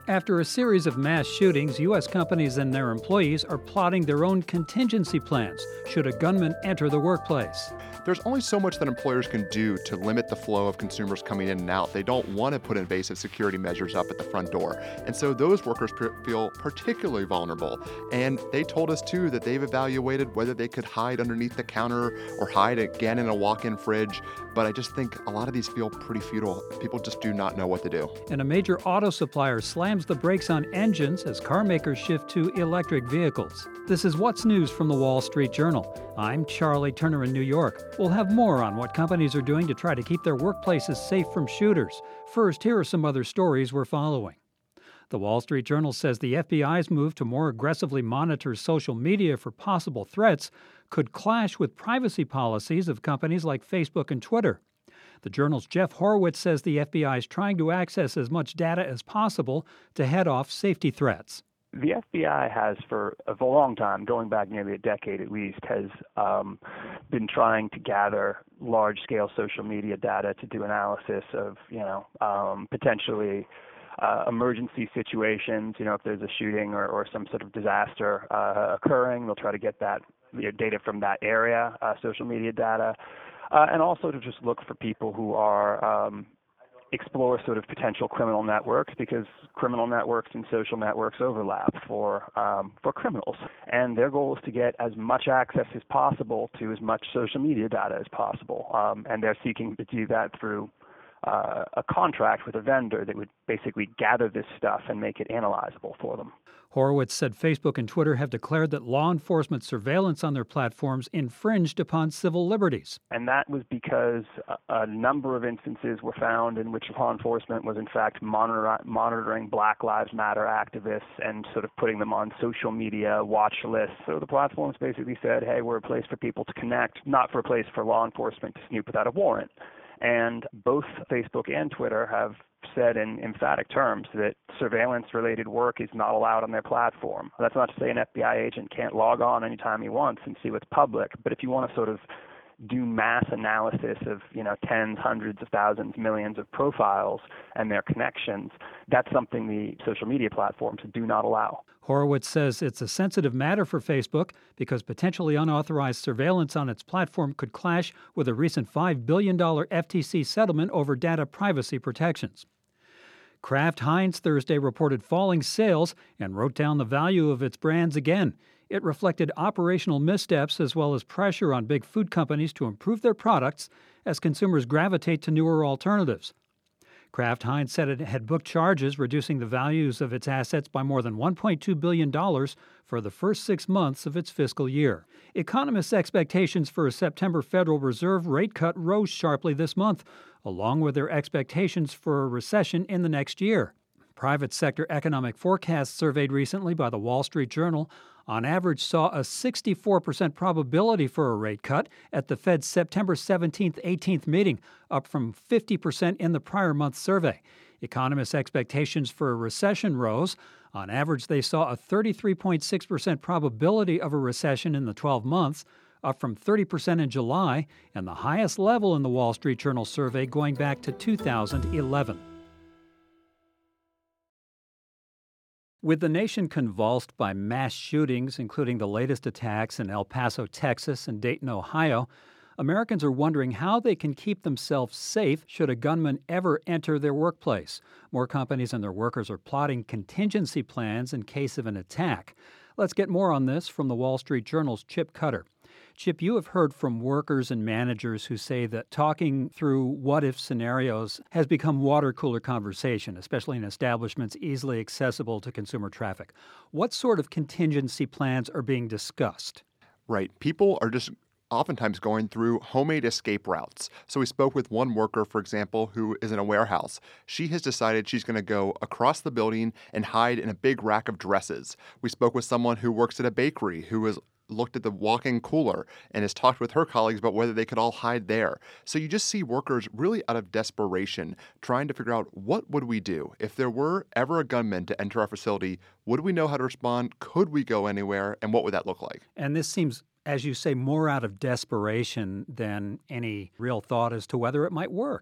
After a series of mass shootings, U.S. companies and their employees are plotting their own contingency plans should a gunman enter the workplace. There's only so much that employers can do to limit the flow of consumers coming in and out. They don't want to put invasive security measures up at the front door. And so those workers feel particularly vulnerable. And they told us, too, that they've evaluated whether they could hide underneath the counter or hide again in a walk-in fridge. But I just think a lot of these feel pretty futile. People just do not know what to do. And a major auto supplier slams the brakes on engines as car makers shift to electric vehicles. This is What's News from the Wall Street Journal. I'm Charlie Turner in New York. We'll have more on what companies are doing to try to keep their workplaces safe from shooters. First, here are some other stories we're following. The Wall Street Journal says the FBI's move to more aggressively monitor social media for possible threats could clash with privacy policies of companies like Facebook and Twitter. The Journal's Jeff Horowitz says the FBI is trying to access as much data as possible to head off safety threats. The FBI has, for a long time, going back nearly a decade at least, has been trying to gather large-scale social media data to do analysis of, potentially emergency situations. If there's a shooting or some sort of disaster occurring, they'll try to get that data from that area, social media data, and also to just look for people who are explore sort of potential criminal networks, because criminal networks and social networks overlap for criminals. And their goal is to get as much access as possible to as much social media data as possible. And they're seeking to do that through a contract with a vendor that would basically gather this stuff and make it analyzable for them. Horowitz said Facebook and Twitter have declared that law enforcement surveillance on their platforms infringed upon civil liberties. And that was because a number of instances were found in which law enforcement was in fact monitoring Black Lives Matter activists and sort of putting them on social media watch lists. So the platforms basically said, hey, we're a place for people to connect, not for a place for law enforcement to snoop without a warrant. And both Facebook and Twitter have said in emphatic terms that surveillance-related work is not allowed on their platform. That's not to say an FBI agent can't log on anytime he wants and see what's public, but if you want to sort of do mass analysis of, tens, hundreds of thousands, millions of profiles and their connections, that's something the social media platforms do not allow. Horowitz says it's a sensitive matter for Facebook because potentially unauthorized surveillance on its platform could clash with a recent $5 billion FTC settlement over data privacy protections. Kraft Heinz Thursday reported falling sales and wrote down the value of its brands again. It reflected operational missteps as well as pressure on big food companies to improve their products as consumers gravitate to newer alternatives. Kraft Heinz said it had booked charges reducing the values of its assets by more than $1.2 billion for the first 6 months of its fiscal year. Economists' expectations for a September Federal Reserve rate cut rose sharply this month, along with their expectations for a recession in the next year. Private sector economic forecasts surveyed recently by the Wall Street Journal on average saw a 64% probability for a rate cut at the Fed's September 17th, 18th meeting, up from 50% in the prior month's survey. Economists' expectations for a recession rose. On average, they saw a 33.6% probability of a recession in the 12 months, up from 30% in July, and the highest level in the Wall Street Journal survey going back to 2011. With the nation convulsed by mass shootings, including the latest attacks in El Paso, Texas, and Dayton, Ohio, Americans are wondering how they can keep themselves safe should a gunman ever enter their workplace. More companies and their workers are plotting contingency plans in case of an attack. Let's get more on this from the Wall Street Journal's Chip Cutter. Chip, you have heard from workers and managers who say that talking through what-if scenarios has become water cooler conversation, especially in establishments easily accessible to consumer traffic. What sort of contingency plans are being discussed? Right. People are just oftentimes going through homemade escape routes. So we spoke with one worker, for example, who is in a warehouse. She has decided she's going to go across the building and hide in a big rack of dresses. We spoke with someone who works at a bakery who has looked at the walk-in cooler and has talked with her colleagues about whether they could all hide there. So you just see workers really out of desperation trying to figure out, what would we do? If there were ever a gunman to enter our facility, would we know how to respond? Could we go anywhere? And what would that look like? And this seems, as you say, more out of desperation than any real thought as to whether it might work.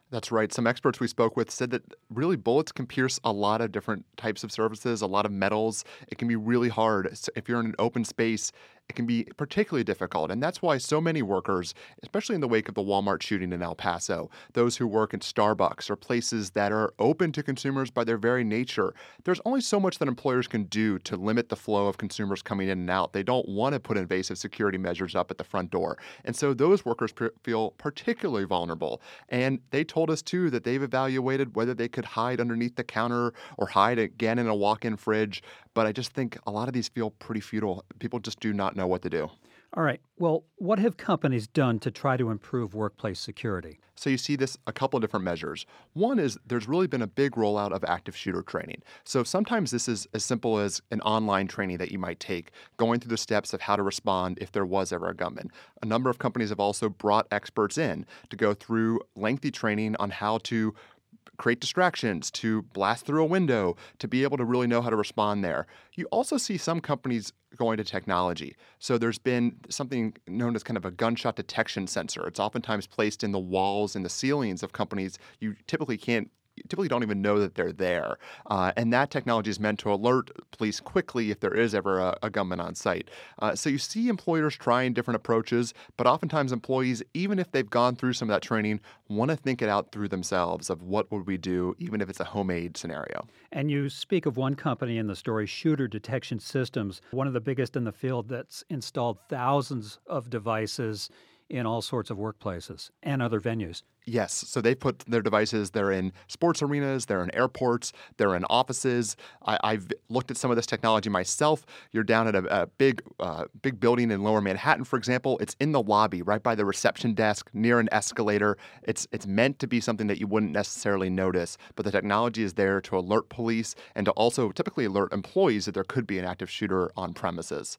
That's right. Some experts we spoke with said that really bullets can pierce a lot of different types of surfaces, a lot of metals. It can be really hard. So if you're in an open space, it can be particularly difficult. And that's why so many workers, especially in the wake of the Walmart shooting in El Paso, those who work at Starbucks or places that are open to consumers by their very nature, there's only so much that employers can do to limit the flow of consumers coming in and out. They don't want to put invasive security measures up at the front door. And so those workers feel particularly vulnerable. And they told us, too, that they've evaluated whether they could hide underneath the counter or hide again in a walk-in fridge. But I just think a lot of these feel pretty futile. People just do not know what to do. All right. Well, what have companies done to try to improve workplace security? So you see this a couple of different measures. One is there's really been a big rollout of active shooter training. So sometimes this is as simple as an online training that you might take, going through the steps of how to respond if there was ever a gunman. A number of companies have also brought experts in to go through lengthy training on how to create distractions, to blast through a window, to be able to really know how to respond there. You also see some companies going to technology. So there's been something known as kind of a gunshot detection sensor. It's oftentimes placed in the walls and the ceilings of companies you typically don't even know that they're there. And that technology is meant to alert police quickly if there is ever a gunman on site. So you see employers trying different approaches, but oftentimes employees, even if they've gone through some of that training, want to think it out through themselves of what would we do, even if it's a homemade scenario. And you speak of one company in the story, Shooter Detection Systems, one of the biggest in the field that's installed thousands of devices in all sorts of workplaces and other venues. Yes. So they put their devices, they're in sports arenas, they're in airports, they're in offices. I've looked at some of this technology myself. You're down at a big building in Lower Manhattan, for example. It's in the lobby, right by the reception desk, near an escalator. It's meant to be something that you wouldn't necessarily notice, but the technology is there to alert police and to also typically alert employees that there could be an active shooter on premises.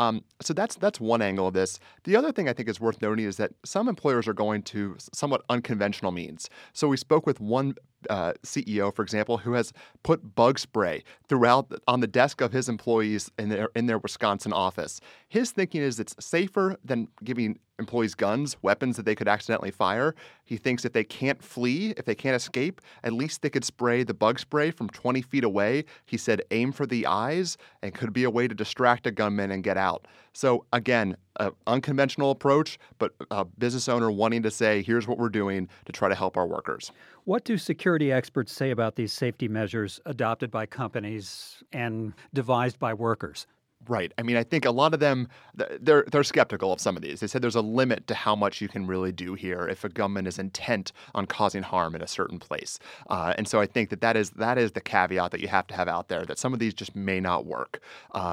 So that's one angle of this. The other thing I think is worth noting is that some employers are going to somewhat unconventional means. So we spoke with one CEO, for example, who has put bug spray throughout on the desk of his employees in their Wisconsin office. His thinking is it's safer than giving employees guns, weapons that they could accidentally fire. He thinks if they can't flee, if they can't escape, at least they could spray the bug spray from 20 feet away. He said aim for the eyes and could be a way to distract a gunman and get out. So again, an unconventional approach, but a business owner wanting to say, here's what we're doing to try to help our workers. What do security experts say about these safety measures adopted by companies and devised by workers? Right. I mean, I think a lot of them, they're skeptical of some of these. They said there's a limit to how much you can really do here if a gunman is intent on causing harm in a certain place. And so I think that is the caveat that you have to have out there, that some of these just may not work.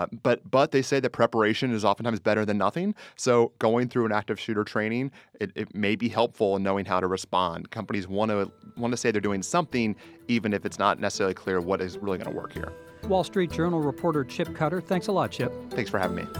But they say that preparation is oftentimes better than nothing. So going through an active shooter training, it may be helpful in knowing how to respond. Companies want to say they're doing something, even if it's not necessarily clear what is really going to work here. Wall Street Journal reporter Chip Cutter, thanks a lot, Chip. Thanks for having me.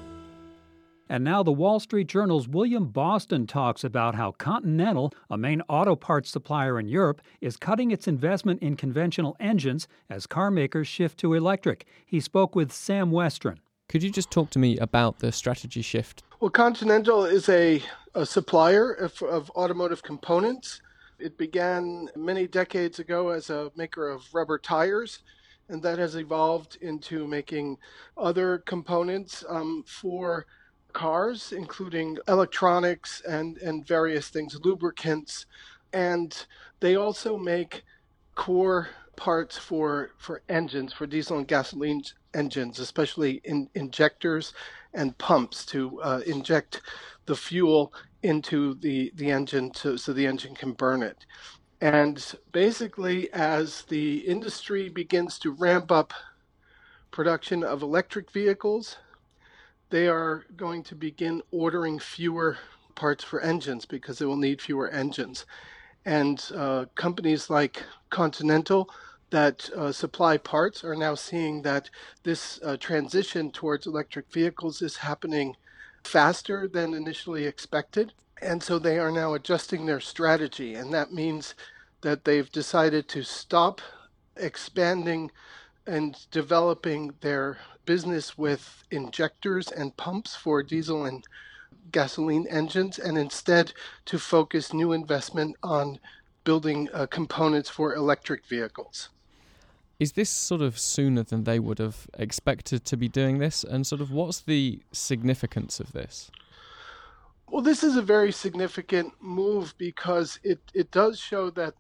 And now the Wall Street Journal's William Boston talks about how Continental, a main auto parts supplier in Europe, is cutting its investment in conventional engines as car makers shift to electric. He spoke with Sam Westron. Could you just talk to me about the strategy shift? Well, Continental is a supplier of automotive components. It began many decades ago as a maker of rubber tires, and that has evolved into making other components for cars, including electronics and various things, lubricants. And they also make core parts for engines, for diesel and gasoline engines, especially in injectors and pumps to inject the fuel into the engine so the engine can burn it. And basically, as the industry begins to ramp up production of electric vehicles, they are going to begin ordering fewer parts for engines because they will need fewer engines. And companies like Continental that supply parts are now seeing that this transition towards electric vehicles is happening faster than initially expected. And so they are now adjusting their strategy, and that means that they've decided to stop expanding and developing their business with injectors and pumps for diesel and gasoline engines, and instead to focus new investment on building components for electric vehicles. Is this sort of sooner than they would have expected to be doing this? And sort of what's the significance of this? Well, this is a very significant move because it does show that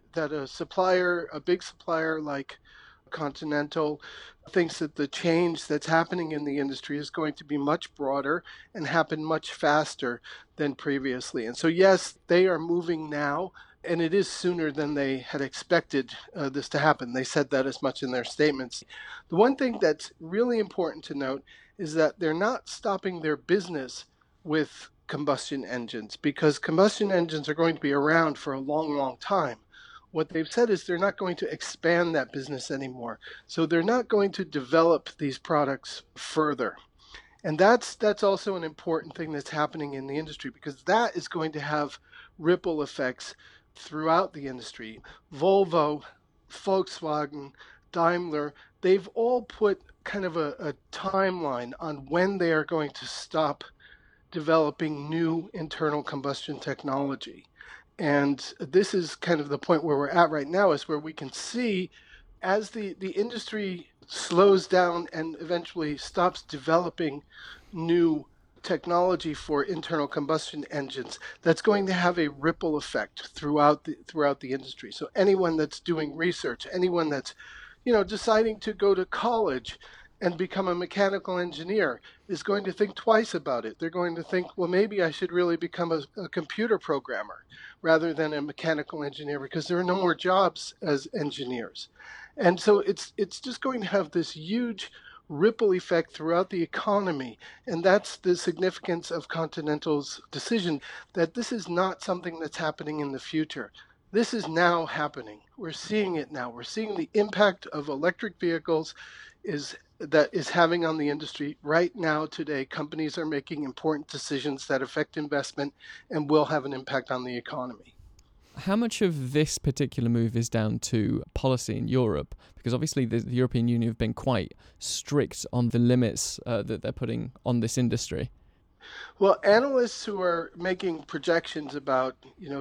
a big supplier like Continental thinks that the change that's happening in the industry is going to be much broader and happen much faster than previously. And so, yes, they are moving now, and it is sooner than they had expected this to happen. They said that as much in their statements. The one thing that's really important to note is that they're not stopping their business with combustion engines, because combustion engines are going to be around for a long, long time. What they've said is they're not going to expand that business anymore. So they're not going to develop these products further. And that's also an important thing that's happening in the industry, because that is going to have ripple effects throughout the industry. Volvo, Volkswagen, Daimler, they've all put kind of a timeline on when they are going to stop developing new internal combustion technology. And this is kind of the point where we're at right now, is where we can see as the industry slows down and eventually stops developing new technology for internal combustion engines, that's going to have a ripple effect throughout the industry. So anyone that's doing research, anyone that's deciding to go to college and become a mechanical engineer is going to think twice about it. They're going to think, well, maybe I should really become a computer programmer rather than a mechanical engineer, because there are no more jobs as engineers. And so it's just going to have this huge ripple effect throughout the economy. And that's the significance of Continental's decision, that this is not something that's happening in the future. This is now happening. We're seeing it now. We're seeing the impact of electric vehicles is having on the industry right now. Today, companies are making important decisions that affect investment and will have an impact on the economy. How much of this particular move is down to policy in Europe? Because obviously the European Union have been quite strict on the limits that they're putting on this industry. Well, analysts who are making projections about,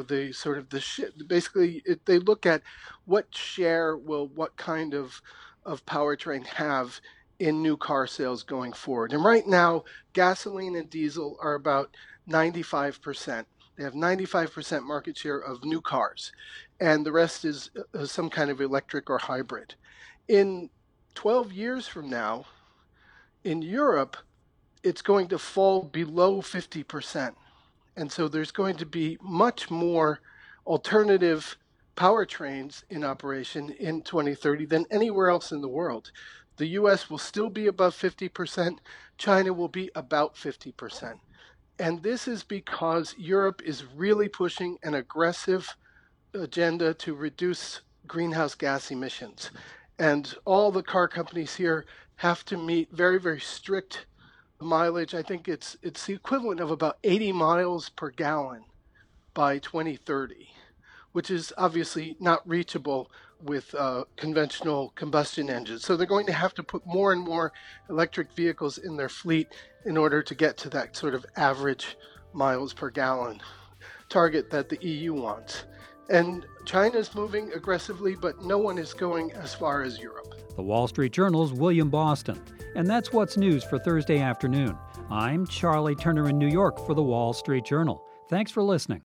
basically they look at what share will what kind of powertrain have in new car sales going forward. And right now, gasoline and diesel are about 95%. They have 95% market share of new cars, and the rest is some kind of electric or hybrid. In 12 years from now, in Europe, it's going to fall below 50%. And so there's going to be much more alternative powertrains in operation in 2030 than anywhere else in the world. The US will still be above 50%. China will be about 50%. And this is because Europe is really pushing an aggressive agenda to reduce greenhouse gas emissions. And all the car companies here have to meet very, very strict mileage. I think it's the equivalent of about 80 miles per gallon by 2030, which is obviously not reachable with conventional combustion engines. So they're going to have to put more and more electric vehicles in their fleet in order to get to that sort of average miles per gallon target that the EU wants. And China's moving aggressively, but no one is going as far as Europe. The Wall Street Journal's William Boston. And that's what's news for Thursday afternoon. I'm Charlie Turner in New York for the Wall Street Journal. Thanks for listening.